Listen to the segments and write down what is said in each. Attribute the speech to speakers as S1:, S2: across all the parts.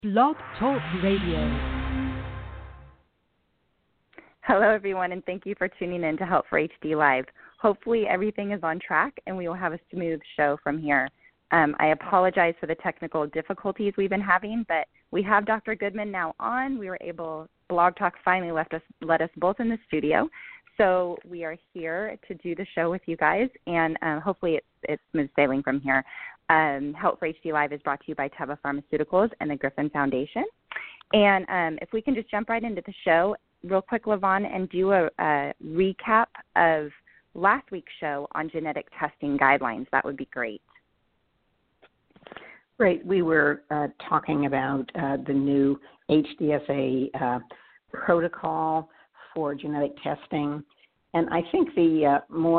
S1: Blog Talk Radio.
S2: Hello, everyone, and thank you for tuning in to Help for HD Live. Hopefully everything is on track and we will have a smooth show from here. I apologize for the technical difficulties we've been having, but we have Dr. Goodman now on. We were able, Blog Talk finally let us both in the studio. So we are here to do the show with you guys, and hopefully it's smooth sailing from here. Help for HD Live is brought to you by Teva Pharmaceuticals and the Griffin Foundation. And if we can just jump right into the show real quick, Levon, and do a recap of last week's show on genetic testing guidelines, that would be great.
S3: Great. We were talking about the new HDSA protocol for genetic testing, and I think the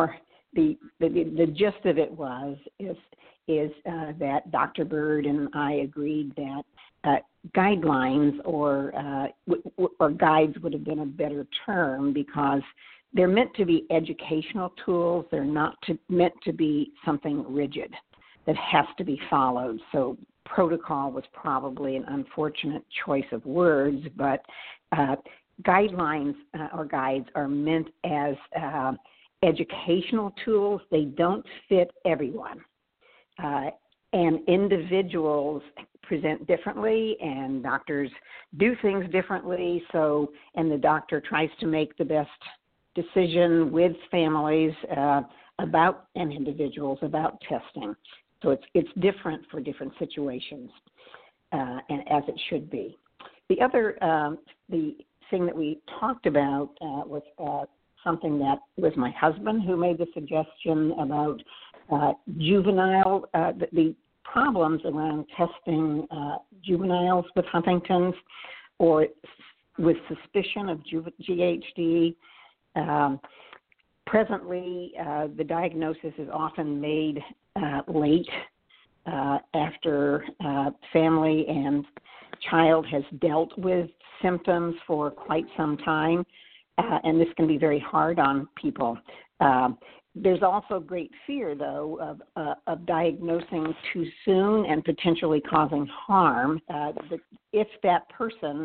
S3: gist of it is that Dr. Bird and I agreed that guidelines or guides would have been a better term, because they're meant to be educational tools. They're not meant to be something rigid that has to be followed. So protocol was probably an unfortunate choice of words, but guidelines or guides are meant as educational tools. They don't fit everyone. And individuals present differently, and doctors do things differently. So, and the doctor tries to make the best decision with families about and individuals about testing. So it's different for different situations, and as it should be. The other the thing that we talked about was something that was my husband who made the suggestion about juvenile, the problems around testing juveniles with Huntington's or with suspicion of GHD. Presently, the diagnosis is often made late after family and child has dealt with symptoms for quite some time, and this can be very hard on people. There's also great fear, though, of diagnosing too soon and potentially causing harm. If that person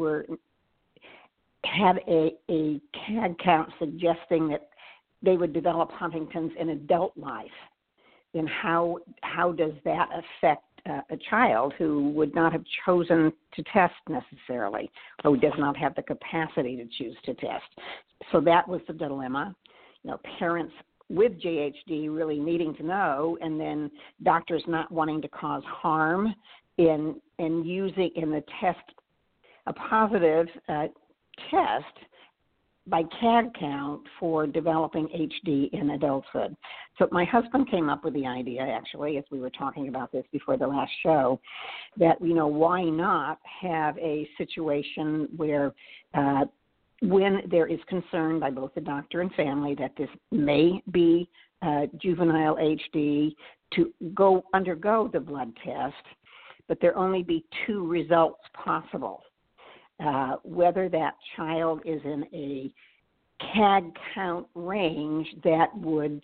S3: had a CAG count suggesting that they would develop Huntington's in adult life, then how does that affect a child who would not have chosen to test necessarily, or who does not have the capacity to choose to test? So that was the dilemma. Parents with JHD really needing to know, and then doctors not wanting to cause harm in using in the test a positive test by CAG count for developing HD in adulthood. So my husband came up with the idea, actually, as we were talking about this before the last show, that, why not have a situation where when there is concern by both the doctor and family that this may be juvenile HD, to undergo the blood test, but there only be two results possible. Whether that child is in a CAG count range that would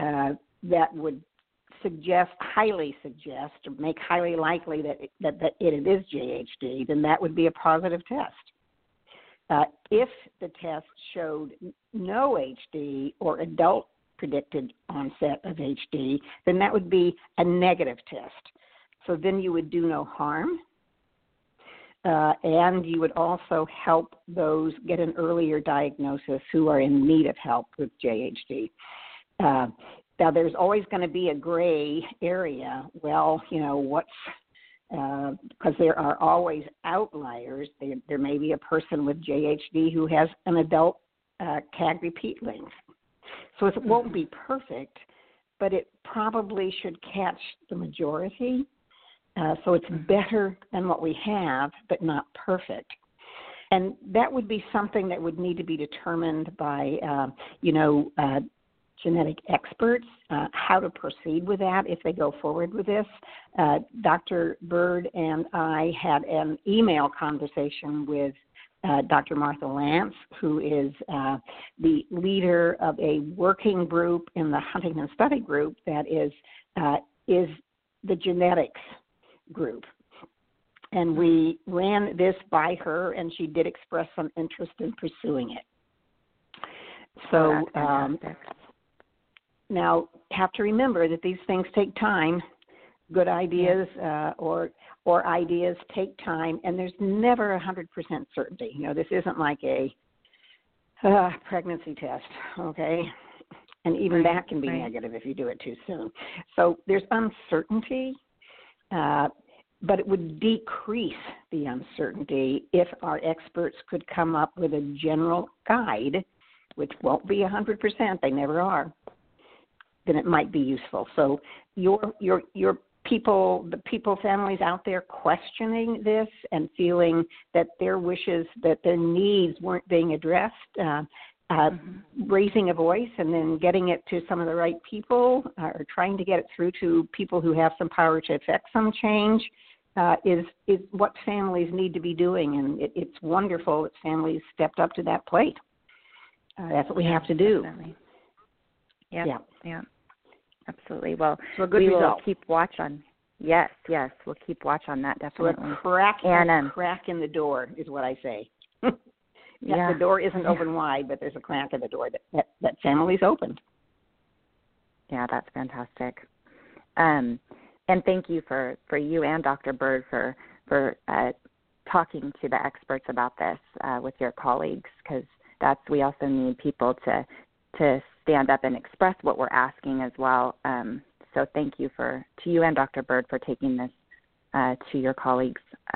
S3: highly suggest, or make highly likely that it is JHD, then that would be a positive test. If the test showed no HD or adult predicted onset of HD, then that would be a negative test. So then you would do no harm, and you would also help those get an earlier diagnosis who are in need of help with JHD. Now, there's always going to be a gray area. Well, because there are always outliers. There may be a person with JHD who has an adult CAG repeat length. So it won't be perfect, but it probably should catch the majority. So it's better than what we have, but not perfect. And that would be something that would need to be determined by, genetic experts, how to proceed with that if they go forward with this. Dr. Bird and I had an email conversation with Dr. Martha Lance, who is the leader of a working group in the Huntington Study Group that is the genetics group. And we ran this by her, and she did express some interest in pursuing it. So now have to remember that these things take time. Good ideas or ideas take time, and there's never 100% certainty. This isn't like a pregnancy test, okay? And even that can be negative if you do it too soon. So there's uncertainty, but it would decrease the uncertainty if our experts could come up with a general guide, which won't be 100%, they never are, then it might be useful. So your people, the people, families out there questioning this and feeling that their wishes, that their needs weren't being addressed, raising a voice and then getting it to some of the right people or trying to get it through to people who have some power to affect some change is what families need to be doing. And it's wonderful that families stepped up to that plate. That's what we have to do.
S2: Definitely. Yeah. Absolutely. Well,
S3: so a good
S2: we
S3: result.
S2: will keep watch on. Yes, we'll keep watch on that, definitely.
S3: So a crack in the door is what I say. The door isn't open wide, but there's a crack in the door that families opened.
S2: Yeah, that's fantastic. And thank you for you and Dr. Bird for talking to the experts about this with your colleagues, because we also need people to stand up and express what we're asking as well. So thank you to you and Dr. Bird for taking this to your colleagues.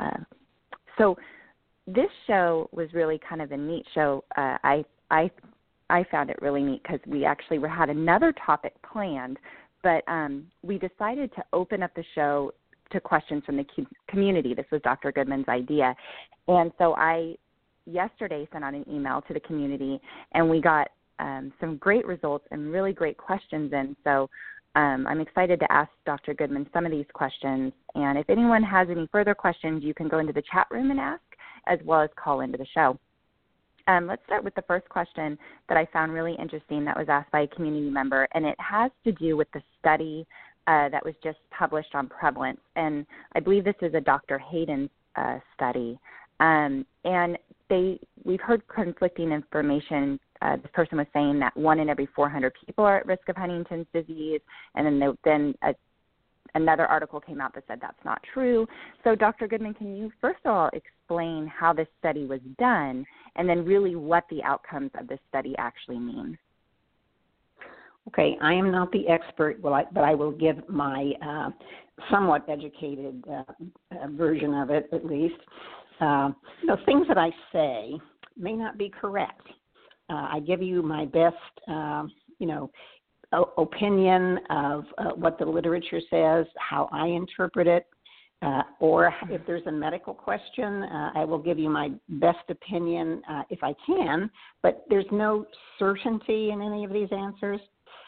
S2: So this show was really kind of a neat show. I found it really neat because we actually had another topic planned, but we decided to open up the show to questions from the community. This was Dr. Goodman's idea. And so I yesterday sent out an email to the community, and we got some great results and really great questions in. So I'm excited to ask Dr. Goodman some of these questions. And if anyone has any further questions, you can go into the chat room and ask, as well as call into the show. Let's start with the first question that I found really interesting that was asked by a community member, and it has to do with the study that was just published on prevalence. And I believe this is a Dr. Hayden's study. And we've heard conflicting information. This person was saying that 1 in every 400 people are at risk of Huntington's disease, and then another article came out that said that's not true. So, Dr. Goodman, can you first of all explain how this study was done, and then really what the outcomes of this study actually mean?
S3: Okay, I am not the expert, but I will give my somewhat educated version of it, at least. Things that I say may not be correct. I give you my best, opinion of what the literature says, how I interpret it, or if there's a medical question, I will give you my best opinion if I can, but there's no certainty in any of these answers.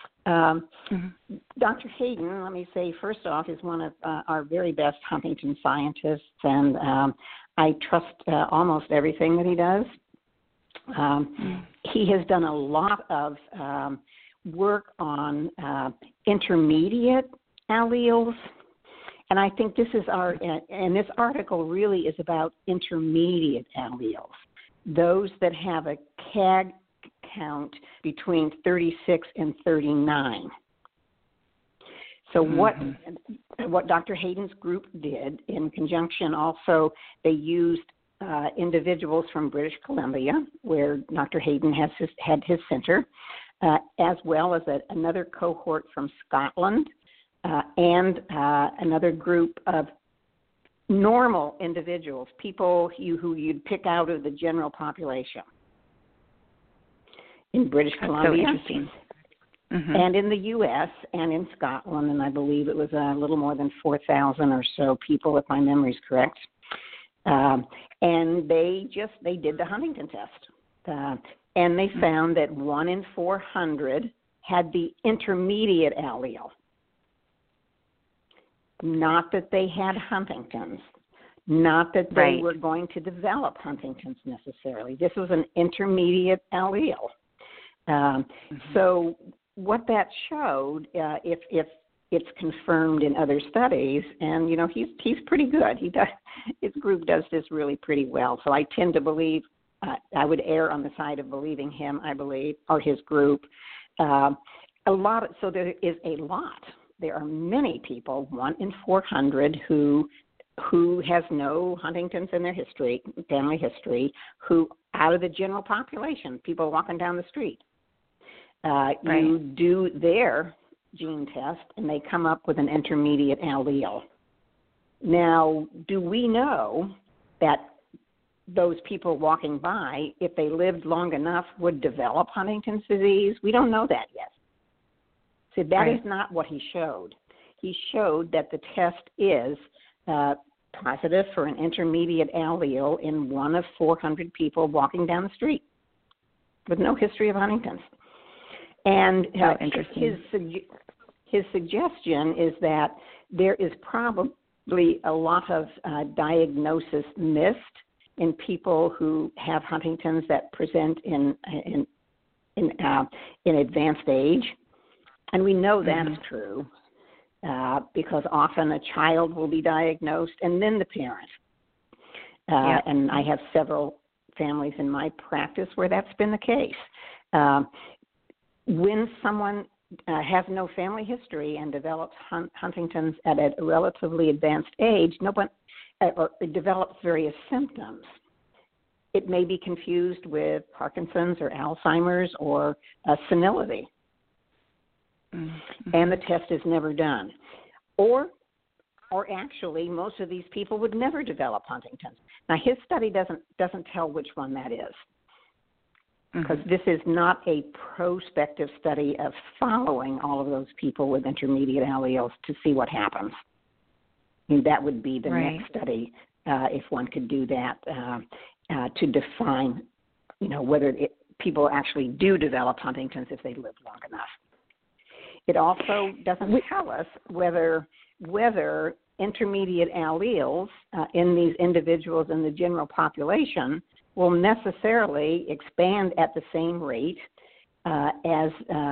S3: Dr. Hayden, let me say, first off, is one of our very best Huntington scientists, and I trust almost everything that he does. He has done a lot of work on intermediate alleles, and I think this article really is about intermediate alleles, those that have a CAG count between 36 and 39. So what Dr. Hayden's group did in conjunction, also they used individuals from British Columbia, where Dr. Hayden had his center, as well as another cohort from Scotland, and another group of normal individuals, people who you'd pick out of the general population in British Columbia.
S2: So interesting.
S3: And in the U.S. and in Scotland, and I believe it was a little more than 4,000 or so people, if my memory is correct. And they did the Huntington test, and they found that 1 in 400 had the intermediate allele. Not that they had Huntington's, not that they were going to develop Huntington's necessarily. This was an intermediate allele. So what that showed, if it's confirmed in other studies, and he's pretty good. His group does this really pretty well. So I tend to believe I would err on the side of believing him. I believe, or his group. So there is a lot. There are many people, 1 in 400, who has no Huntington's in their family history, who out of the general population, people walking down the street,
S2: Right.
S3: you do their gene test, and they come up with an intermediate allele. Now, do we know that those people walking by, if they lived long enough, would develop Huntington's disease? We don't know that yet. So that
S2: Right.
S3: is not what he showed. He showed that the test is positive for an intermediate allele in 1 of 400 people walking down the street with no history of Huntington's. And
S2: interesting.
S3: his suggestion is that there is probably a lot of diagnosis missed in people who have Huntington's that present in advanced age, and we know that's true because often a child will be diagnosed and then the parent. And I have several families in my practice where that's been the case. When someone has no family history and develops Huntington's at a relatively advanced age, or develops various symptoms. It may be confused with Parkinson's or Alzheimer's or senility, and the test is never done. Or actually, most of these people would never develop Huntington's. Now, his study doesn't tell which one that is, because this is not a prospective study of following all of those people with intermediate alleles to see what happens. I mean, that would be the next study, if one could do that, to define, whether people actually do develop Huntington's if they live long enough. It also doesn't tell us whether intermediate alleles in these individuals in the general population will necessarily expand at the same rate as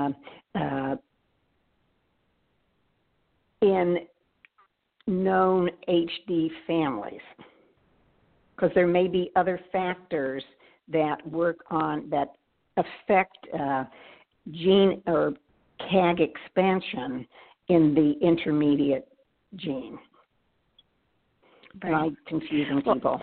S3: in known HD families, because there may be other factors that affect gene or CAG expansion in the intermediate gene. Am I confusing people?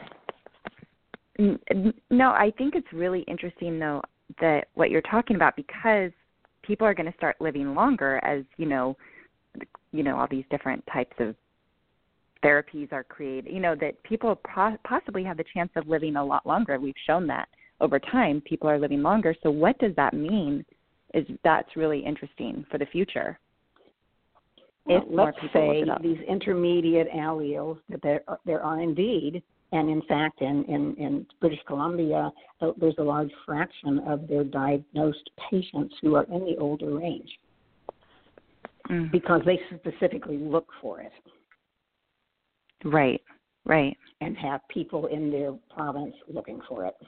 S2: No, I think it's really interesting, though, that what you're talking about, because people are going to start living longer as, all these different types of therapies are created, that people possibly have the chance of living a lot longer. We've shown that over time people are living longer. So what does that mean? That's really interesting for the future.
S3: Well, let's say these intermediate alleles, that there are indeed, and in fact in British Columbia, there's a large fraction of their diagnosed patients who are in the older range because they specifically look for it.
S2: Right.
S3: And have people in their province looking for it.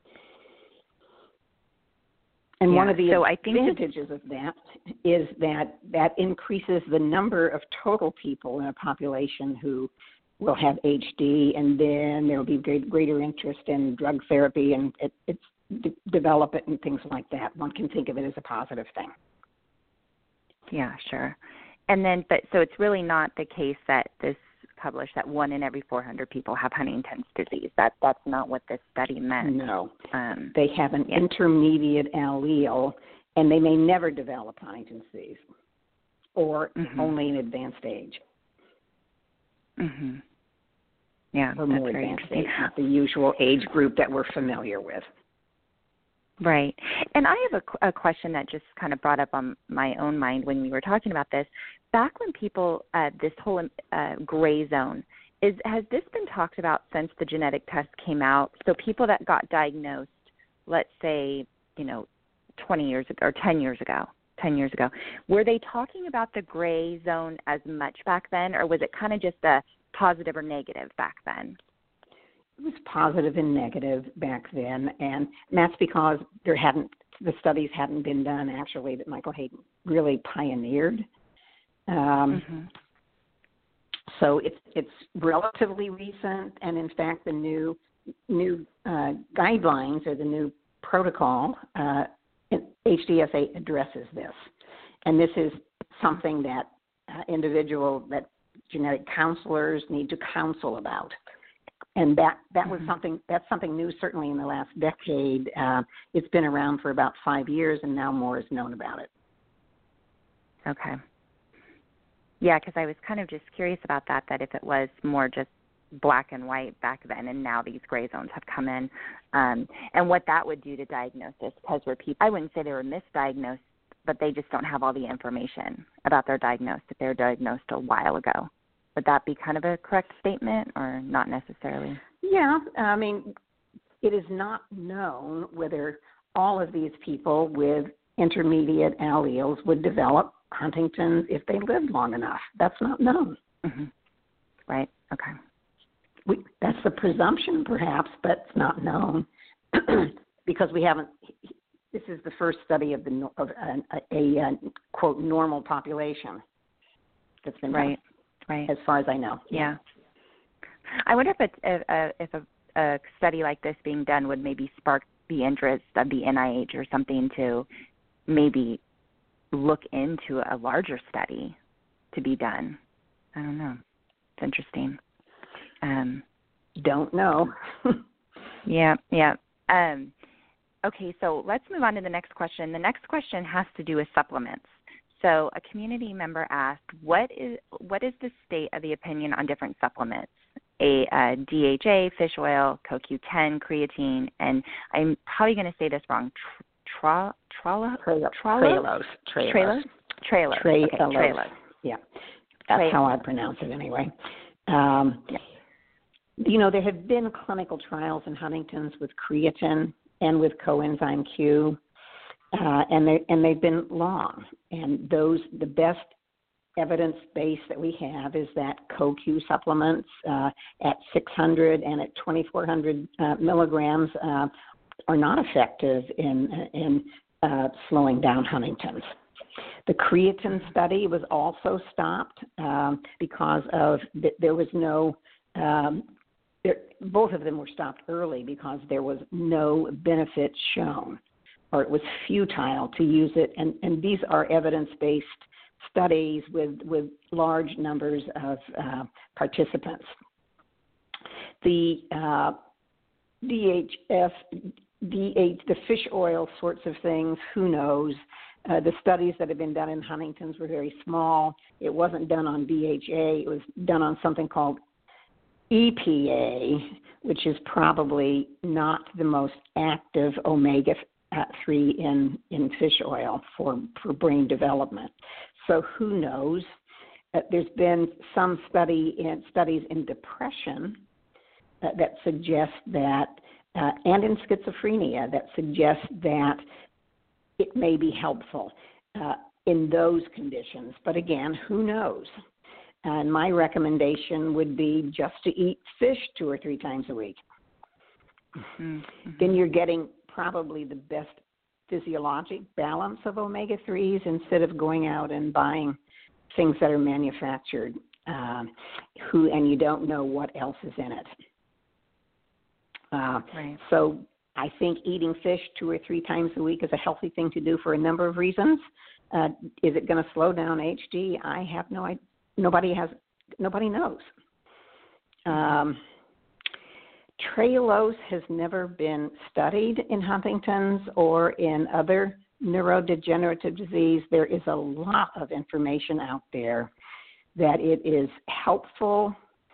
S3: And one of the advantages of that is that increases the number of total people in a population who will have HD, and then there will be greater interest in drug therapy and develop it and things like that. One can think of it as a positive thing.
S2: Yeah, sure. And then, so it's really not the case that this published that 1 in every 400 people have Huntington's disease. That's not what this study meant.
S3: No. They have an intermediate allele, and they may never develop Huntington's disease, or only in advanced age.
S2: Yeah,
S3: or
S2: that's
S3: more
S2: very
S3: advanced
S2: interesting.
S3: age, not the usual age group that we're familiar with.
S2: Right. And I have a question that just kind of brought up on my own mind when we were talking about this. Back when people, this whole gray zone, has this been talked about since the genetic test came out? So people that got diagnosed, let's say, 20 years ago or 10 years ago, were they talking about the gray zone as much back then, or was it kind of just a positive or negative back then?
S3: It was positive and negative back then, and that's because the studies hadn't been done actually that Michael Hayden really pioneered. So it's relatively recent, and in fact, the new guidelines or the new protocol, HDSA addresses this, and this is something that that genetic counselors need to counsel about, and that's something new certainly in the last decade. It's been around for about 5 years, and now more is known about it.
S2: Okay. Yeah, because I was kind of just curious about that if it was more just black and white back then, and now these gray zones have come in, and what that would do to diagnosis, because I wouldn't say they were misdiagnosed, but they just don't have all the information about their diagnosis if they were diagnosed a while ago. Would that be kind of a correct statement, or not necessarily?
S3: Yeah, I mean, it is not known whether all of these people with intermediate alleles would develop Huntington's if they lived long enough. That's not known.
S2: Right, okay.
S3: That's the presumption, perhaps, but it's not known because we haven't. This is the first study of a quote normal population that's been done,
S2: right.
S3: As far as I know.
S2: Yeah. I wonder if a study like this being done would maybe spark the interest of the NIH or something to maybe look into a larger study to be done. I don't know. It's interesting.
S3: Don't know.
S2: Yeah. Okay, so let's move on to the next question. The next question has to do with supplements. So a community member asked, what is the state of the opinion on different supplements? DHA, fish oil, CoQ10, creatine, and I'm probably going to say this wrong, Trailose. Yeah, that's how I pronounce it anyway. There have been clinical trials in Huntington's with creatine and with coenzyme Q, and they've been long. And the best evidence base that we have is that CoQ supplements at 600 and at 2,400 milligrams are not effective in slowing down Huntington's. The creatine study was also stopped because there was no. Both of them were stopped early because there was no benefit shown, or it was futile to use it. And these are evidence-based studies with large numbers of participants. The the fish oil sorts of things, who knows? The studies that have been done in Huntington's were very small. It wasn't done on DHA. It was done on something called EPA, which is probably not the most active omega-3 in fish oil for brain development. So who knows? There's been some studies in depression that suggest that, and in schizophrenia, that suggest that it may be helpful in those conditions. But again, who knows? And my recommendation would be just to eat fish 2 or 3 times a week. Mm-hmm. Then you're getting probably the best physiologic balance of omega-3s instead of going out and buying things that are manufactured and you don't know what else is in it. Right.
S3: So I think eating fish 2 or 3 times a week is a healthy thing to do for a number of reasons. Is it going to slow down HD? I have no idea. Nobody knows. Trailose has never been studied in Huntington's or in other neurodegenerative disease. There is a lot of information out there that it is helpful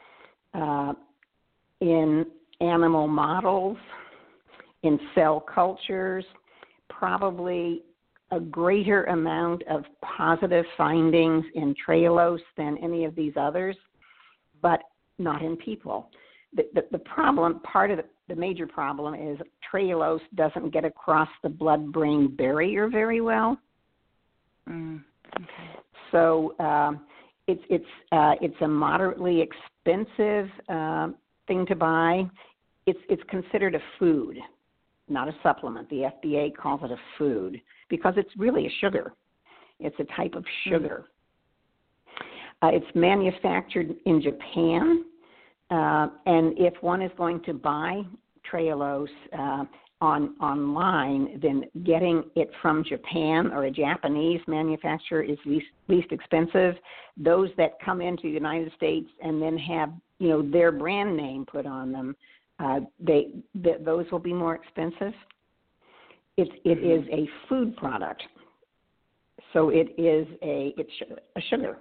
S3: in animal models, in cell cultures, probably a greater amount of positive findings in trailose than any of these others, but not in people. The problem, part of the major problem is trailose doesn't get across the blood-brain barrier very well.
S2: Okay.
S3: So it's a moderately expensive thing to buy. It's considered a food, not a supplement. The FDA calls it a food because it's really a sugar. It's a type of sugar. It's manufactured in Japan, and if one is going to buy trehalose online, then getting it from Japan or a Japanese manufacturer is least expensive. Those that come into the United States and then have their brand name put on them, those will be more expensive. It is a food product, so it's a sugar.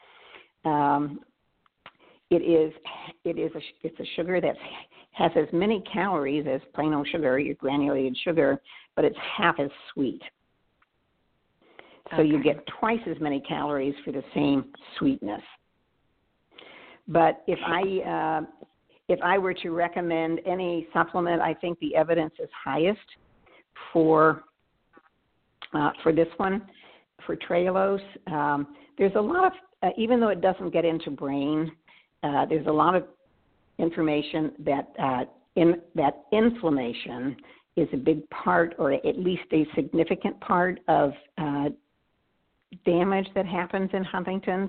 S3: It's a sugar that has as many calories as plain old sugar, your granulated sugar, but it's half as sweet. So you get twice as many calories for the same sweetness. But if I were to recommend any supplement, I think the evidence is highest for this one, for trehalose. There's a lot of, even though it doesn't get into brain, there's a lot of information that inflammation is a big part, or at least a significant part of damage that happens in Huntington's.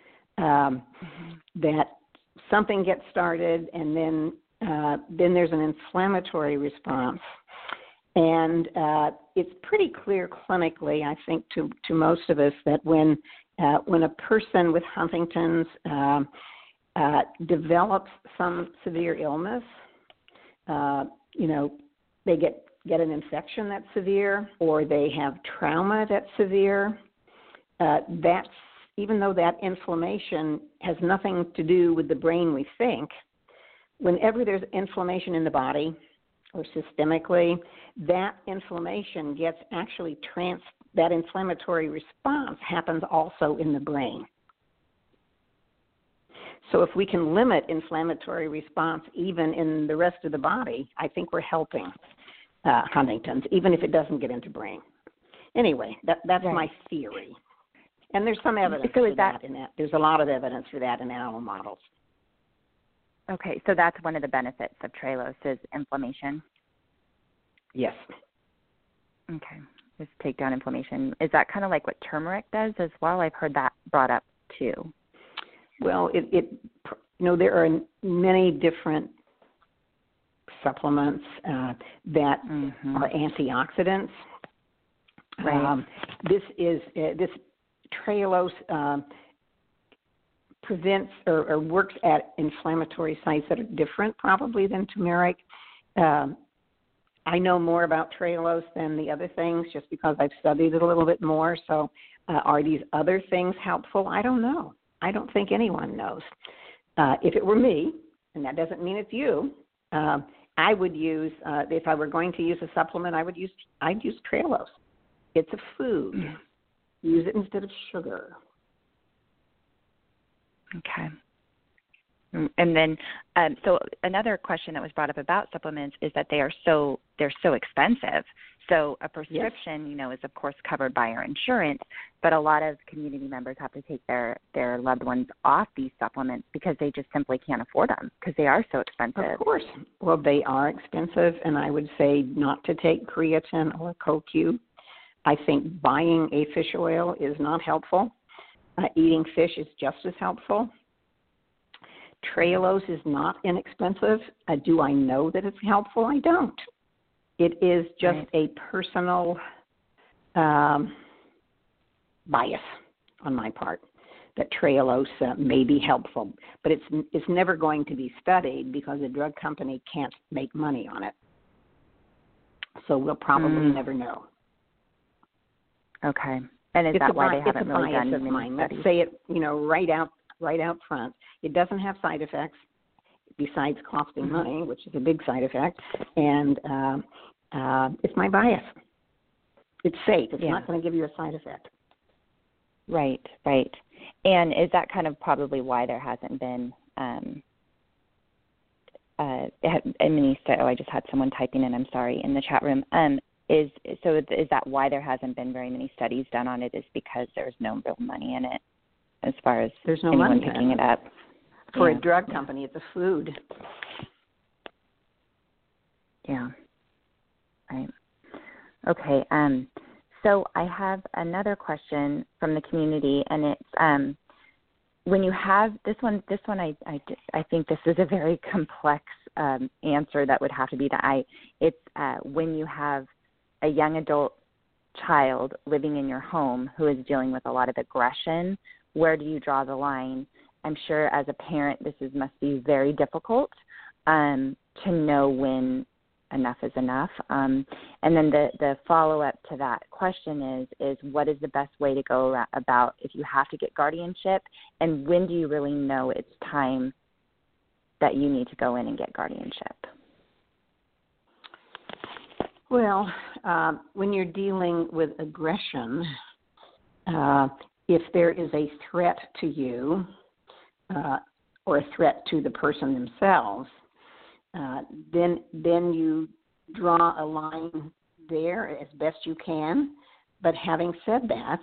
S3: That something gets started, and then there's an inflammatory response, and it's pretty clear clinically, I think, to most of us that when a person with Huntington's develops some severe illness, they get an infection that's severe, or they have trauma that's severe. That's, even though that inflammation has nothing to do with the brain, we think, whenever there's inflammation in the body or systemically, that inflammation gets actually that inflammatory response happens also in the brain. So if we can limit inflammatory response even in the rest of the body, I think we're helping Huntington's, even if it doesn't get into brain. Anyway, that's right. My theory. And there's some evidence for that in that. There's a lot of evidence for that in animal models.
S2: Okay, so that's one of the benefits of trehalose is inflammation?
S3: Yes.
S2: Okay, just take down inflammation. Is that kind of like what turmeric does as well? I've heard that brought up too.
S3: Well, there are many different supplements that are antioxidants.
S2: Right.
S3: This trehalose prevents or works at inflammatory sites that are different probably than turmeric. I know more about trehalose than the other things just because I've studied it a little bit more. So are these other things helpful? I don't know. I don't think anyone knows. If it were me, and that doesn't mean it's you, I would use, if I were going to use a supplement, I'd use trehalose. It's a food. Use it instead of sugar.
S2: Okay. And then, so another question that was brought up about supplements is that they're so expensive. So a prescription, is of course covered by our insurance, but a lot of community members have to take their loved ones off these supplements because they just simply can't afford them because they are so expensive.
S3: Of course. Well, they are expensive, and I would say not to take creatine or CoQ. I think buying a fish oil is not helpful. Eating fish is just as helpful. Trehalose is not inexpensive. Do I know that it's helpful? I don't. It is just a personal bias on my part that trehalose may be helpful, but it's never going to be studied because a drug company can't make money on it. So we'll probably never know.
S2: Okay. And is that why they haven't really done many studies?
S3: Let's say it, right out front. It doesn't have side effects besides costing money, which is a big side effect, and it's my bias. It's safe. It's not going to give you a side effect.
S2: Right. And is that kind of probably why there hasn't been I just had someone typing in, I'm sorry, in the chat room. Is that why there hasn't been very many studies done on it, is because there's no real money in it as far as
S3: there's no
S2: anyone
S3: money
S2: picking it up?
S3: For a drug company, it's a food.
S2: Yeah. Right. Okay. So I have another question from the community, and it's when you have this one, I think this is a very complex answer that would have to be it's when you have a young adult child living in your home who is dealing with a lot of aggression. Where do you draw the line? I'm sure as a parent, must be very difficult to know when enough is enough. And then the follow-up to that question is what is the best way to go about if you have to get guardianship, and when do you really know it's time that you need to go in and get guardianship?
S3: Well, when you're dealing with aggression, if there is a threat to you or a threat to the person themselves, then you draw a line there as best you can. But having said that,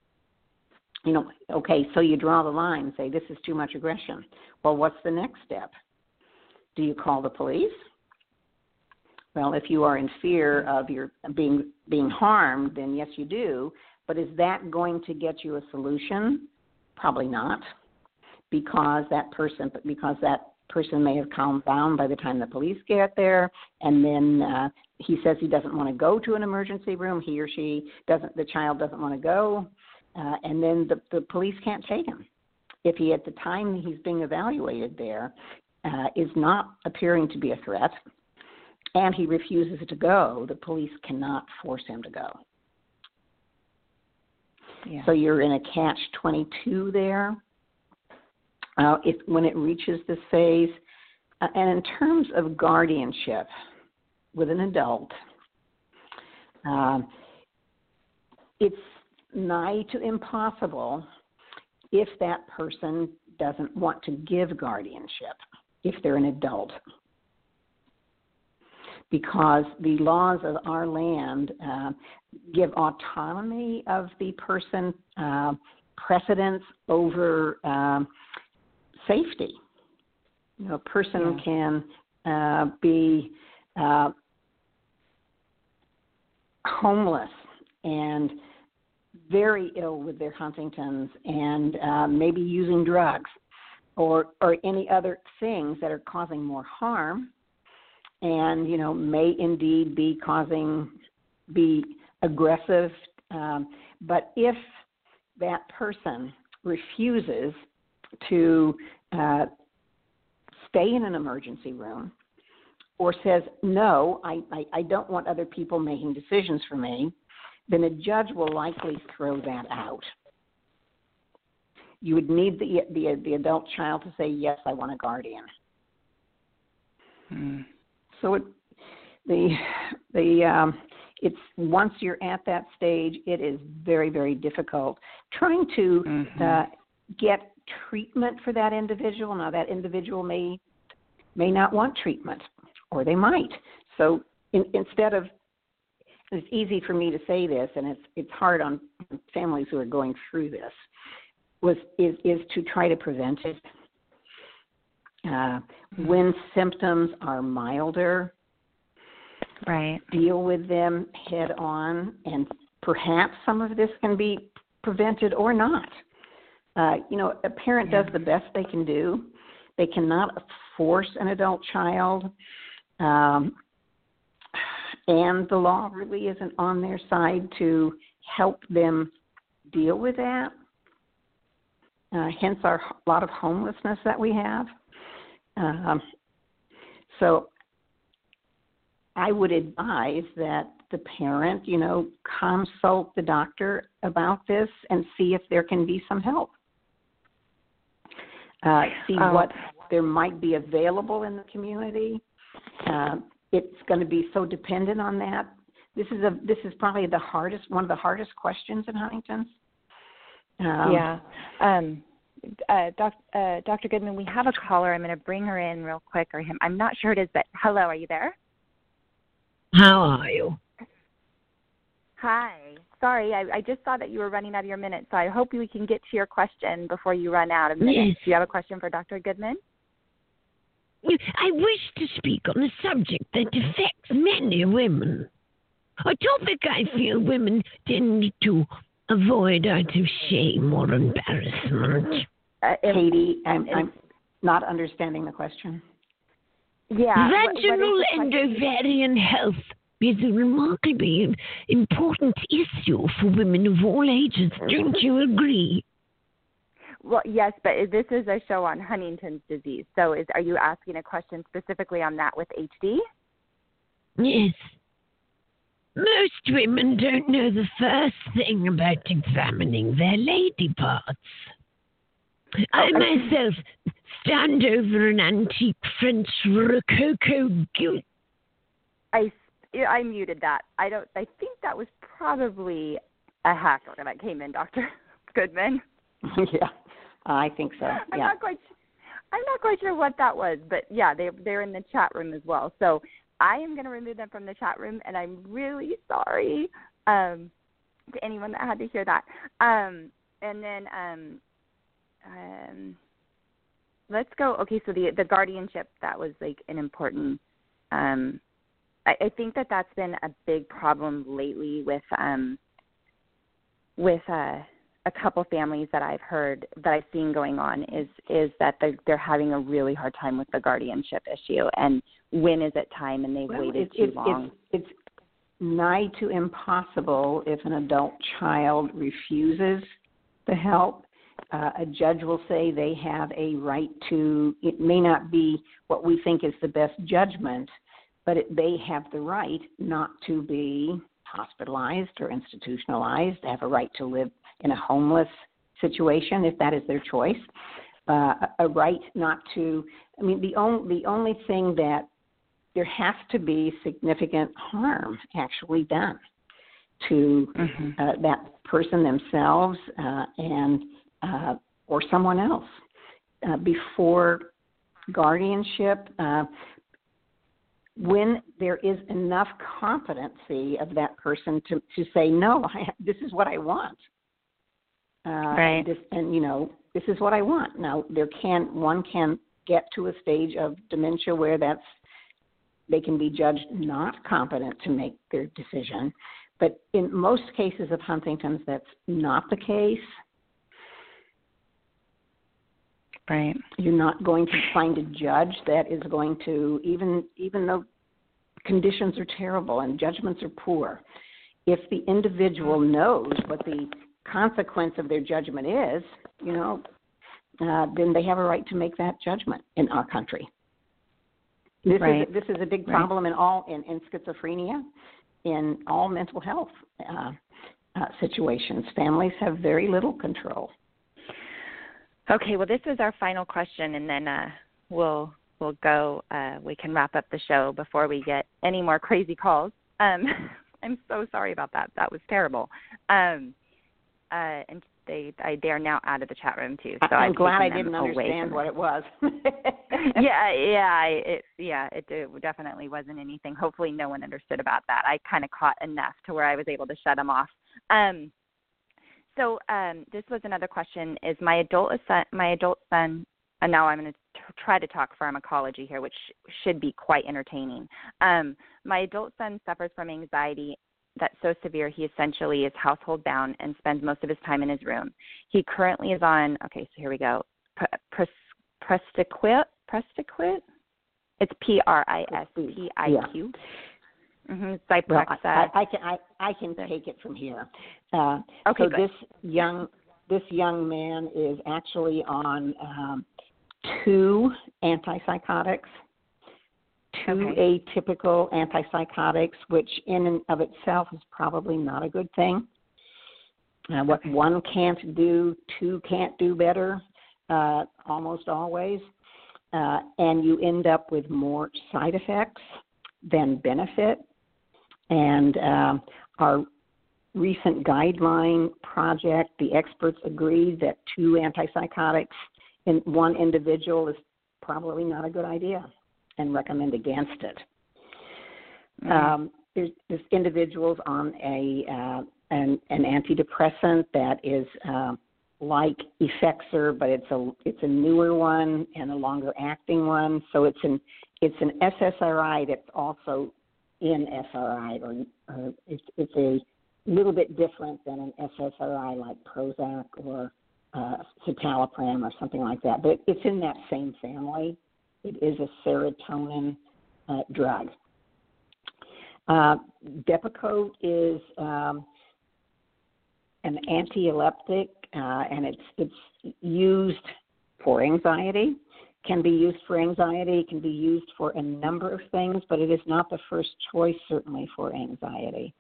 S3: okay, so you draw the line and say, this is too much aggression. Well, what's the next step? Do you call the police? Well, if you are in fear of your being harmed, then yes, you do. But is that going to get you a solution? Probably not, because that person may have calmed down by the time the police get there, and then he says he doesn't want to go to an emergency room. He or she doesn't. The child doesn't want to go, and then the police can't take him. If he, at the time he's being evaluated there, is not appearing to be a threat, and he refuses to go, the police cannot force him to go. Yeah. So you're in a catch-22 there. When it reaches this phase, and in terms of guardianship with an adult, it's nigh to impossible if that person doesn't want to give guardianship, if they're an adult. Because the laws of our land give autonomy of the person precedence over safety. A person can be homeless and very ill with their Huntington's and maybe using drugs or any other things that are causing more harm, and may indeed be aggressive. But if that person refuses to stay in an emergency room or says, no, I don't want other people making decisions for me, then a judge will likely throw that out. You would need the adult child to say, yes, I want a guardian. So it's once you're at that stage, it is very, very difficult trying to get treatment for that individual. Now, that individual may not want treatment, or they might. So instead of, it's easy for me to say this, and it's hard on families who are going through this, is to try to prevent it. When symptoms are milder,
S2: right,
S3: deal with them head on, and perhaps some of this can be prevented or not. A parent does the best they can do. They cannot force an adult child, and the law really isn't on their side to help them deal with that. Hence a lot of homelessness that we have. So I would advise that the parent, consult the doctor about this and see if there can be some help. See what there might be available in the community. It's going to be so dependent on that. This is probably one of the hardest questions in Huntington's.
S2: Dr. Goodman, we have a caller. I'm going to bring her in real quick, or him. I'm not sure it is, but hello, are you there?
S4: How are you?
S2: Hi. Sorry, I just saw that you were running out of your minute, so I hope we can get to your question before you run out of minutes.
S4: Yes.
S2: Do you have a question for Dr. Goodman?
S4: I wish to speak on a subject that affects many women. A topic I feel women tend to avoid out of shame or embarrassment.
S3: Katie, I'm not understanding the question.
S2: Yeah.
S4: Vaginal and ovarian health is a remarkably important issue for women of all ages. Don't you agree?
S2: Well, yes, but this is a show on Huntington's disease. So are you asking a question specifically on that with HD?
S4: Yes. Most women don't know the first thing about examining their lady parts. I myself stand over an antique French Rococo gilt.
S2: I muted that. I think that was probably a hacker that came in, Dr. Goodman.
S3: Yeah, I think so.
S2: I'm not quite sure what that was, but yeah, they're in the chat room as well. So I am going to remove them from the chat room, and I'm really sorry to anyone that had to hear that. And then let's go. Okay, so the guardianship, that was like an important. I think that's been a big problem lately with a couple families that I've heard that I've seen going on is that they're having a really hard time with the guardianship issue, and when is it time, and they've waited too long.
S3: It's nigh to impossible if an adult child refuses the help. A judge will say they have a right to, it may not be what we think is the best judgment, but they have the right not to be hospitalized or institutionalized. They have a right to live in a homeless situation if that is their choice. A right not to, the only thing that there has to be significant harm actually done to that person themselves and or someone else before guardianship. When there is enough competency of that person to say, no, this is what I want.
S2: Right.
S3: This is what I want. Now, one can get to a stage of dementia where they can be judged not competent to make their decision. But in most cases of Huntington's, that's not the case.
S2: Right.
S3: You're not going to find a judge that is going to, even though conditions are terrible and judgments are poor, if the individual knows what the consequence of their judgment is, then they have a right to make that judgment in our country. This is a big problem in schizophrenia, in all mental health situations. Families have very little control.
S2: Okay, well, this is our final question, and then we'll go. We can wrap up the show before we get any more crazy calls. I'm so sorry about that. That was terrible. And they are now out of the chat room too. So
S3: I'm glad I didn't understand what it was.
S2: It definitely wasn't anything. Hopefully, no one understood about that. I kind of caught enough to where I was able to shut them off. So this was another question: is my adult son, and now I'm going to try to talk pharmacology here, which should be quite entertaining. My adult son suffers from anxiety that's so severe he essentially is household bound and spends most of his time in his room. He currently is on, so here we go, Prestiquit. It's PRISPIQ. Zyprexa.
S3: I can take it from here.
S2: Okay,
S3: so
S2: good.
S3: this young man is actually on 2 antipsychotics. Two atypical antipsychotics, which in and of itself is probably not a good thing. What one can't do, 2 can't do better, almost always. And you end up with more side effects than benefit. And our recent guideline project, the experts agreed that 2 antipsychotics in one individual is probably not a good idea, and recommend against it. There's individuals on an antidepressant that is like Effexor, but it's a newer one and a longer acting one. So it's an SSRI that's also in SRI, or it's a little bit different than an SSRI like Prozac or citalopram or something like that. But it's in that same family. It is a serotonin drug. Depakote is an anti-epileptic, and it's used for anxiety. Can be used for anxiety, can be used for a number of things, but it is not the first choice, certainly, for anxiety.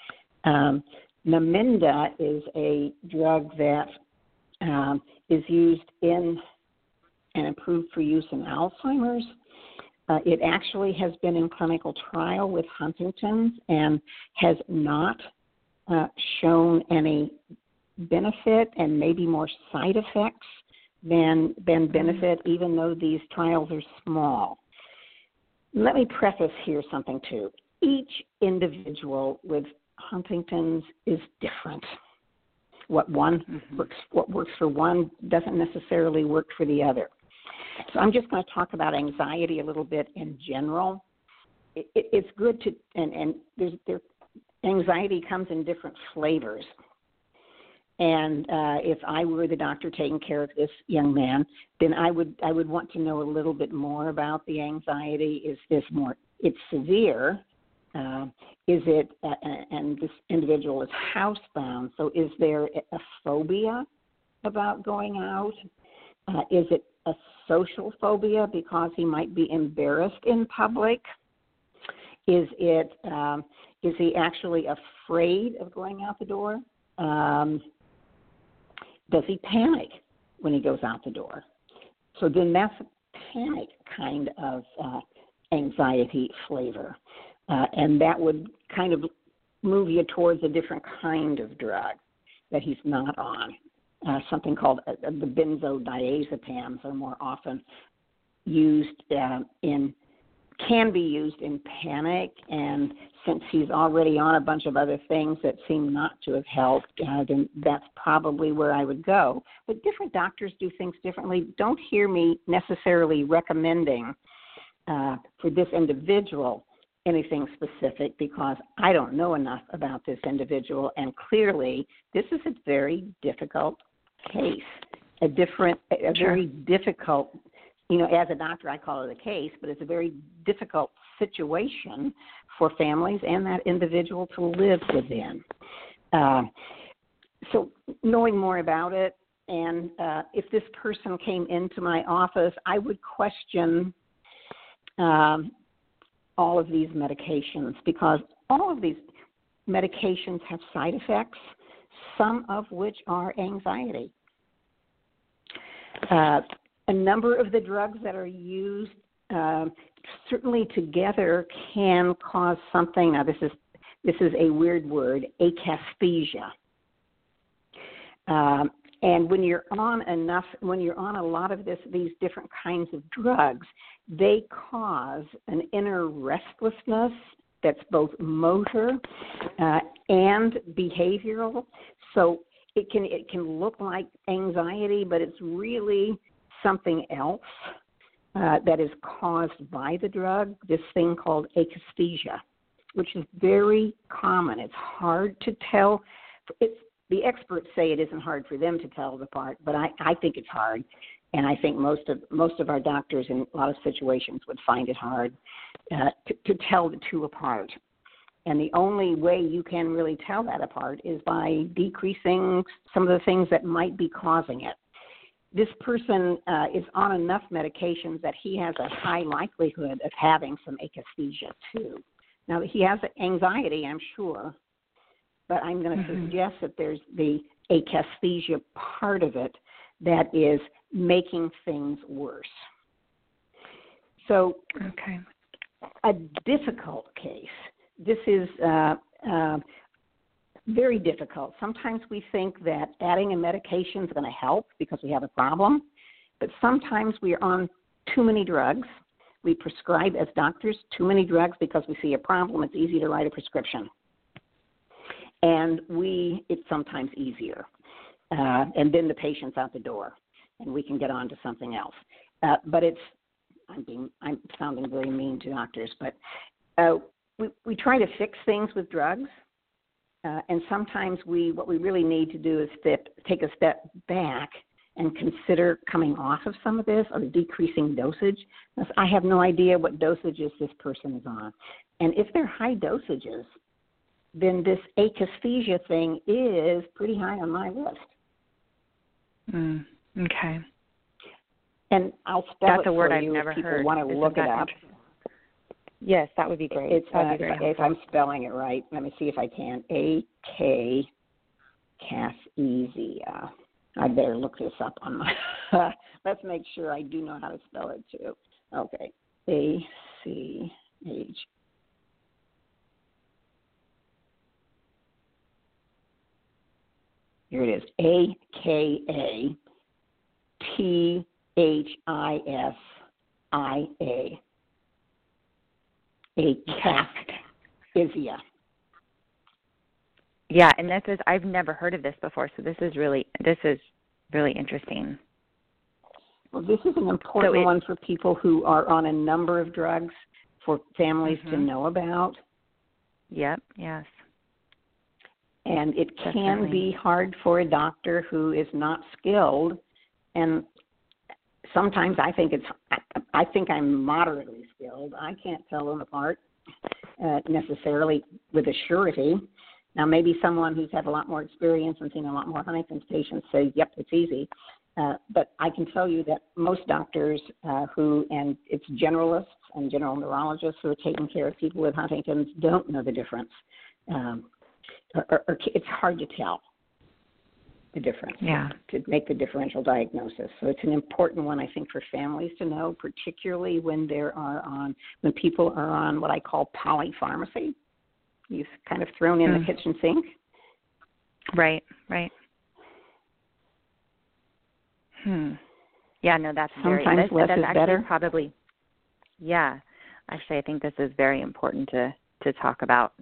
S3: Namenda is a drug that is used in and approved for use in Alzheimer's. It actually has been in clinical trial with Huntington's and has not shown any benefit and maybe more side effects than benefit, even though these trials are small. Let me preface here something too. Each individual with Huntington's is different. What works for one doesn't necessarily work for the other. So I'm just going to talk about anxiety a little bit in general. It's good to, and anxiety comes in different flavors. And if I were the doctor taking care of this young man, then I would want to know a little bit more about the anxiety. Is this more? It's severe. Is it? And this individual is housebound. So is there a phobia about going out? Is it a social phobia because he might be embarrassed in public? Is it? Is he actually afraid of going out the door? Does he panic when he goes out the door? So then that's a panic kind of anxiety flavor. And that would kind of move you towards a different kind of drug that he's not on. Something called the benzodiazepams are more often used can be used in panic, and since he's already on a bunch of other things that seem not to have helped, then that's probably where I would go. But different doctors do things differently. Don't hear me necessarily recommending for this individual anything specific because I don't know enough about this individual, and clearly this is a very difficult case, very difficult. As a doctor, I call it a case, but it's a very difficult situation for families and that individual to live within. So knowing more about it, and if this person came into my office, I would question all of these medications because all of these medications have side effects, some of which are anxiety. A number of the drugs that are used certainly together can cause something. Now, this is a weird word, akathisia. And when you're on a lot of these different kinds of drugs, they cause an inner restlessness that's both motor and behavioral. So it can look like anxiety, but it's really something else that is caused by the drug, this thing called akathisia, which is very common. It's hard to tell. The experts say it isn't hard for them to tell it apart, but I think it's hard, and I think most of our doctors in a lot of situations would find it hard to tell the two apart. And the only way you can really tell that apart is by decreasing some of the things that might be causing it. This person is on enough medications that he has a high likelihood of having some akathisia too. Now, he has anxiety, I'm sure, but I'm going to suggest that there's the akathisia part of it that is making things worse. So a difficult case. This is very difficult. Sometimes we think that adding a medication is going to help because we have a problem, but sometimes we are on too many drugs. We prescribe as doctors too many drugs because we see a problem. It's easy to write a prescription. And it's sometimes easier. And then the patient's out the door and we can get on to something else. But I'm sounding very mean to doctors, but we try to fix things with drugs. And sometimes what we really need to do is take a step back and consider coming off of some of this or decreasing dosage. I have no idea what dosages this person is on. And if they're high dosages, then this akathisia thing is pretty high on my list.
S2: Okay.
S3: And I'll spell
S2: That's
S3: it
S2: a word
S3: for
S2: I've
S3: you
S2: never
S3: if people
S2: heard.
S3: want to look it up.
S2: Yes, that would be great.
S3: It's,
S2: That'd be very
S3: if I'm spelling it right, let me see if I can. Akathisia. I better look this up on my. Let's make sure I do know how to spell it too. Okay, ACH. Here it is. AKATHISIA. Akathisia.
S2: Yeah, and I've never heard of this before, so this is really interesting.
S3: Well, this is an important one for people who are on a number of drugs, for families to know about.
S2: Yep, yes.
S3: And it can be hard for a doctor who is not skilled, and sometimes I think I'm moderately skilled. I can't tell them apart necessarily with a surety. Now, maybe someone who's had a lot more experience and seen a lot more Huntington's patients say, yep, it's easy. But I can tell you that most doctors and it's generalists and general neurologists who are taking care of people with Huntington's don't know the difference. Or it's hard to tell the difference, to make the differential diagnosis. So it's an important one, I think, for families to know, particularly when people are on what I call polypharmacy. You've kind of thrown in the kitchen sink.
S2: Right. Yeah, no, that's
S3: sometimes less is better.
S2: Probably. Yeah, actually, I think this is very important to talk about.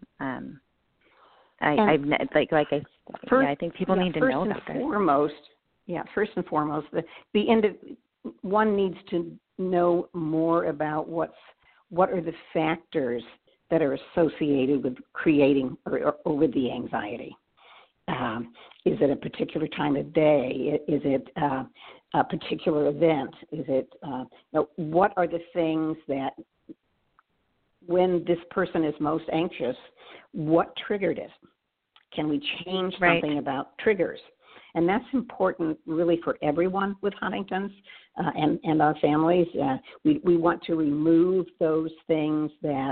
S2: I think people need to know about this. First and foremost, one needs to know more about what are the factors that are associated with creating or with the anxiety. Is it a particular time of day? Is it a particular event? Is it what are the things that when this person is most anxious, what triggered it? Can we change something about triggers? And that's important really for everyone with Huntington's and our families. We want to remove those things that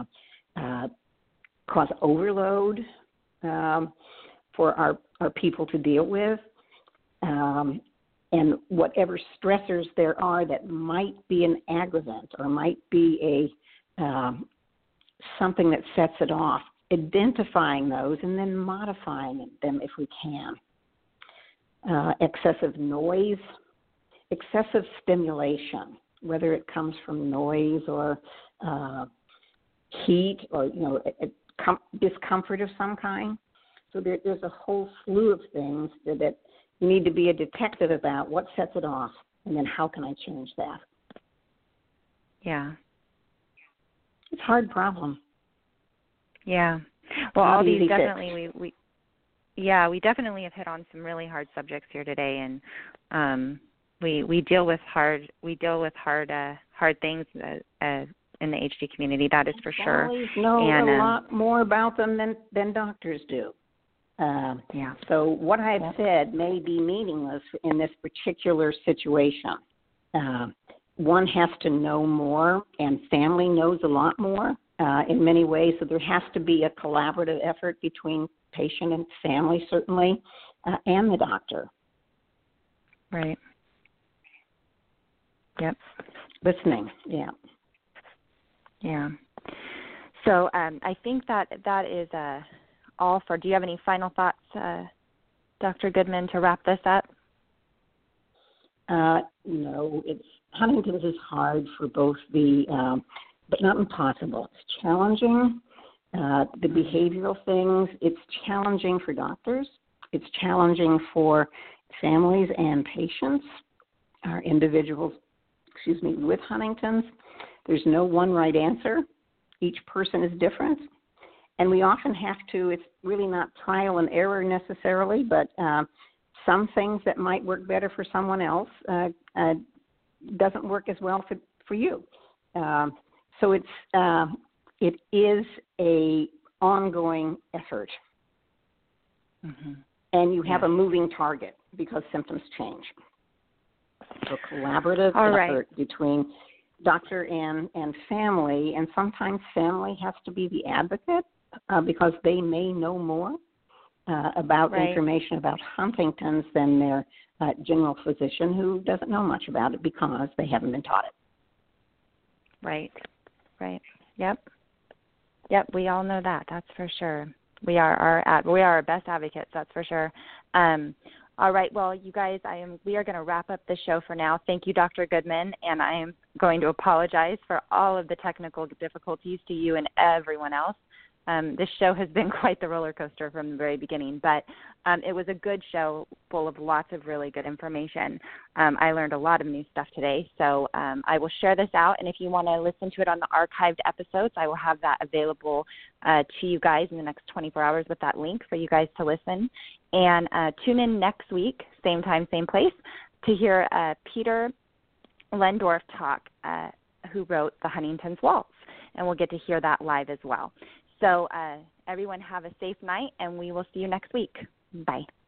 S2: cause overload for our people to deal with. And whatever stressors there are that might be an aggravant or might be something that sets it off, identifying those and then modifying them if we can. Excessive noise, excessive stimulation, whether it comes from noise or heat or discomfort of some kind. So there's a whole slew of things that you need to be a detective about. What sets it off, and then how can I change that? Yeah,
S3: it's a hard problem.
S2: Yeah. Well, all these definitely we definitely have hit on some really hard subjects here today, and we deal with hard things in the HD community. That is for sure.
S3: Families know a lot more about them than doctors do. So what I have said may be meaningless in this particular situation. One has to know more, and family knows a lot more in many ways. So there has to be a collaborative effort between patient and family, certainly, and the doctor.
S2: Right. Yep.
S3: Listening. Yeah.
S2: Yeah. So I think that is all for. Do you have any final thoughts, Dr. Goodman, to wrap this up?
S3: No, Huntington's is hard for both but not impossible. It's challenging. The behavioral things, it's challenging for doctors. It's challenging for families and patients, our individuals, with Huntington's. There's no one right answer. Each person is different. and we often have to, it's really not trial and error necessarily, but some things that might work better for someone else doesn't work as well for you. So it is a ongoing effort.
S2: Mm-hmm.
S3: And you have a moving target because symptoms change. So collaborative effort between doctor and family, and sometimes family has to be the advocate because they may know more about information about Huntington's than their general physician, who doesn't know much about it because they haven't been taught it.
S2: Right. Yep, we all know that. That's for sure. We are our best advocates. That's for sure. All right. Well, you guys, we are going to wrap up the show for now. Thank you, Dr. Goodman, and I am going to apologize for all of the technical difficulties to you and everyone else. This show has been quite the roller coaster from the very beginning, but it was a good show full of lots of really good information. I learned a lot of new stuff today, so I will share this out, and if you want to listen to it on the archived episodes, I will have that available to you guys in the next 24 hours with that link for you guys to listen. And tune in next week, same time, same place, to hear Peter Lendorf talk, who wrote The Huntington's Waltz, and we'll get to hear that live as well. So everyone have a safe night, and we will see you next week. Bye.